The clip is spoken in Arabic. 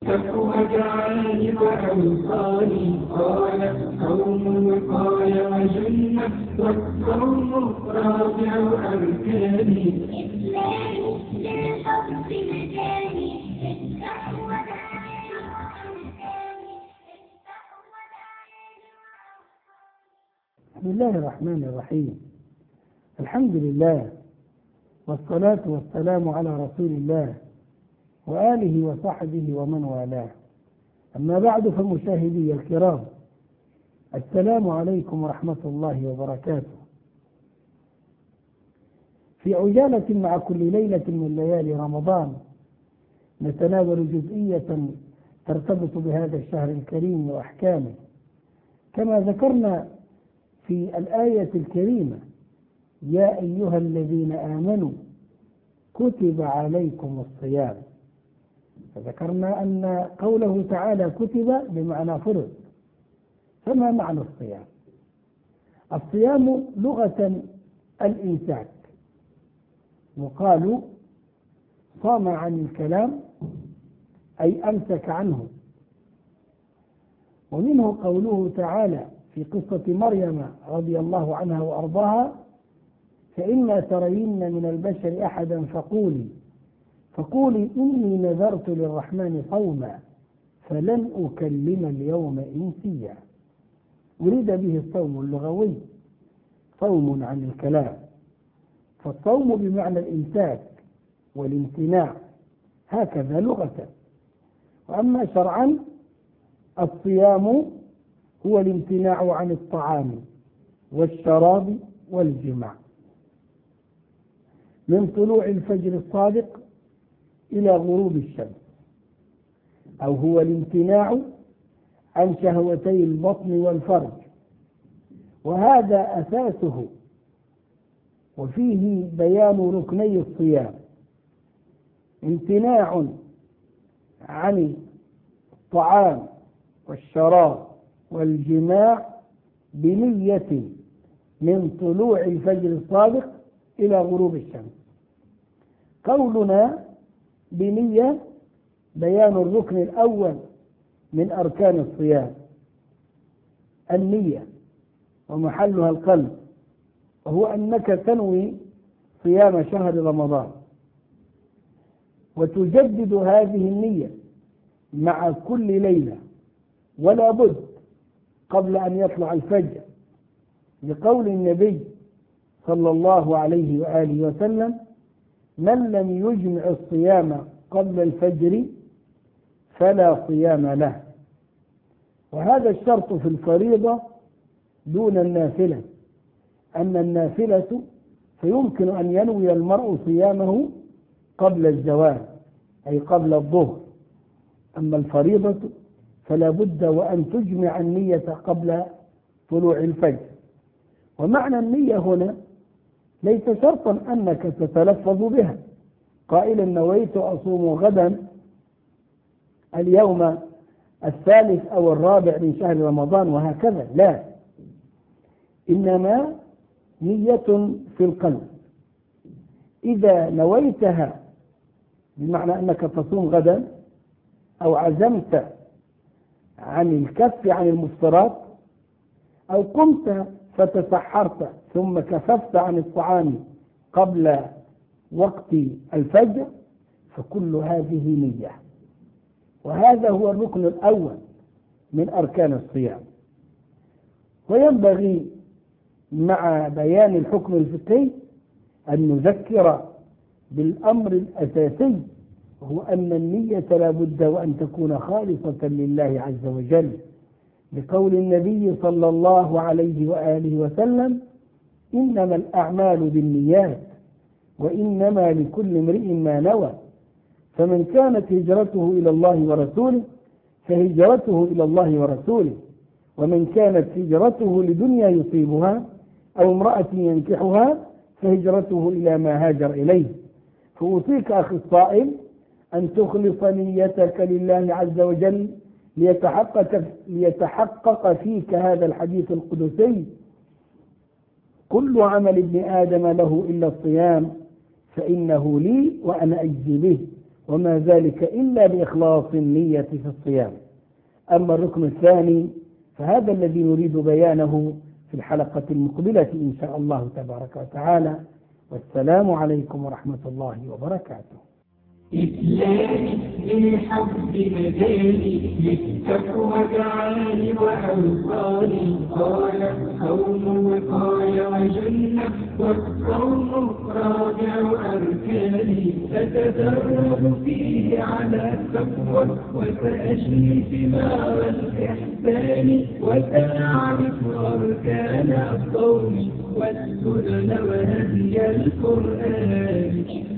وجعلني وأوصاني قال الصوم وقال وجنة والصوم رابع أركاني إسلامي للحب مجاني افتح ودعاني بسم الله الرحمن الرحيم. الحمد لله والصلاة والسلام على رسول الله وآله وصحبه ومن والاه. أما بعد، فمشاهدي الكرام، السلام عليكم ورحمة الله وبركاته. في عجالة مع كل ليلة من ليالي رمضان نتناول جزئية ترتبط بهذا الشهر الكريم وأحكامه، كما ذكرنا في الآية الكريمة: يا أيها الذين آمنوا كتب عليكم الصيام. فذكرنا أن قوله تعالى كتب بمعنى فرض. فما معنى الصيام؟ الصيام لغة الإمساك، يقال صام عن الكلام أي أمسك عنه. ومنه قوله تعالى في قصة مريم رضي الله عنها وأرضاها: فإما ترين من البشر أحدا فقولي إني نذرت للرحمن صوما فلن أكلم اليوم إنسيا. أريد به الصوم اللغوي، صوم عن الكلام، فالصوم بمعنى الإمساك والامتناع، هكذا لغة. وأما شرعا، الصيام هو الامتناع عن الطعام والشراب والجماع من طلوع الفجر الصادق إلى غروب الشمس، أو هو الامتناع عن شهوتي البطن والفرج، وهذا أساسه. وفيه بيان ركني الصيام: امتناع عن الطعام والشراب والجماع بنية من طلوع الفجر الصادق إلى غروب الشمس. قولنا بنية بيان الركن الأول من أركان الصيام، النية، ومحلها القلب، وهو أنك تنوي صيام شهر رمضان، وتجدد هذه النية مع كل ليلة ولا بد قبل أن يطلع الفجر، لقول النبي صلى الله عليه وآله وسلم: من لم يجمع الصيام قبل الفجر فلا صيام له. وهذا الشرط في الفريضة دون النافلة. أما النافلة فيمكن أن ينوي المرء صيامه قبل الزوال، أي قبل الظهر. أما الفريضة فلا بد وأن تجمع النية قبل طلوع الفجر. ومعنى النية هنا ليس شرطا أنك تتلفظ بها قائلا: نويت أصوم غدا اليوم الثالث أو الرابع من شهر رمضان وهكذا، لا، إنما نية في القلب. إذا نويتها بمعنى أنك تصوم غدا، أو عزمت عن الكف عن المفطرات، أو قمت فتسحرت ثم كففت عن الطعام قبل وقت الفجر، فكل هذه نية. وهذا هو الركن الأول من أركان الصيام. وينبغي مع بيان الحكم الفقهي أن نذكر بالأمر الأساسي، وهو أن النية لا بد وأن تكون خالصة لله عز وجل، بقول النبي صلى الله عليه وآله وسلم: إنما الأعمال بالنيات وإنما لكل امرئ ما نوى، فمن كانت هجرته إلى الله ورسوله فهجرته إلى الله ورسوله، ومن كانت هجرته لدنيا يصيبها أو امرأة ينكحها فهجرته إلى ما هاجر إليه. فأوصيك أخي الصائم أن تخلص نيتك لله عز وجل ليتحقق فيك هذا الحديث القدسي: كل عمل ابن آدم له إلا الصيام فإنه لي وأنا أجزي به، وما ذلك إلا بإخلاص النية في الصيام. أما الركن الثاني فهذا الذي نريد بيانه في الحلقة المقبلة إن شاء الله تبارك وتعالى. والسلام عليكم ورحمة الله وبركاته. إسلامي للحب مجالي للتقوى تعالي وأوصالي قال الصوم وقاية وجنة والصوم رابع أركاني أتدرب فيه على التقوى وسأجني ثمار الإحسان وسأعرف أركان الصوم والسنن وهدي القرآن.